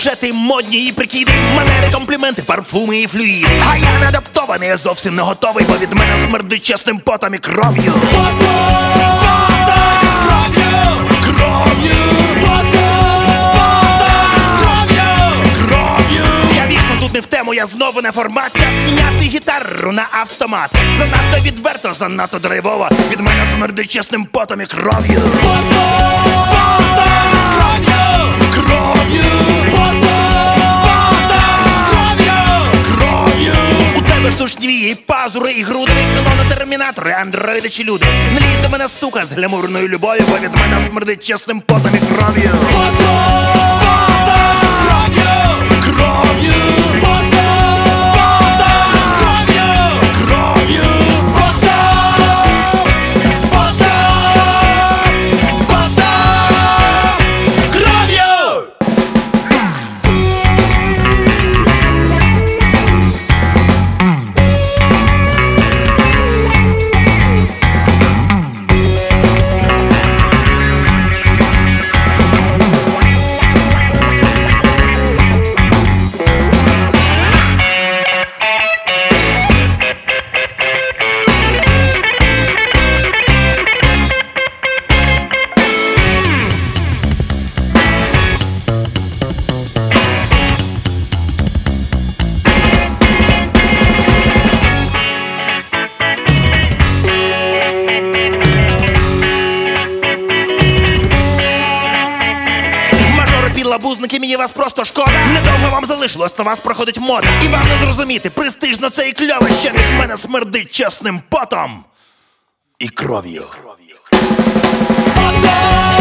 Фуршети модні і прикиди, манери, компліменти, парфуми і флюїди. А я не адаптований, я зовсім не готовий, бо від мене смердить чесним потом і кров'ю. Я вічно тут не в тему, я знову не формат. Час міняти гітару на автомат. Занадто відверто, занадто драйвово. Від мене смердить чесним потом і кров'ю. У тебе штучні вії, пазури і груди, клони, термінатори, андроїди чи люди. Не лізь до мене, сука, з глямурною любов'ю, бо від мене смердить чесним потом і кров'ю. Лабузники, мені вас просто шкода. Недовго вам залишилось, на вас проходить мода. І вам не зрозуміти, престижно це і кльово. Ще від мене смердить чесним потом і кров'ю.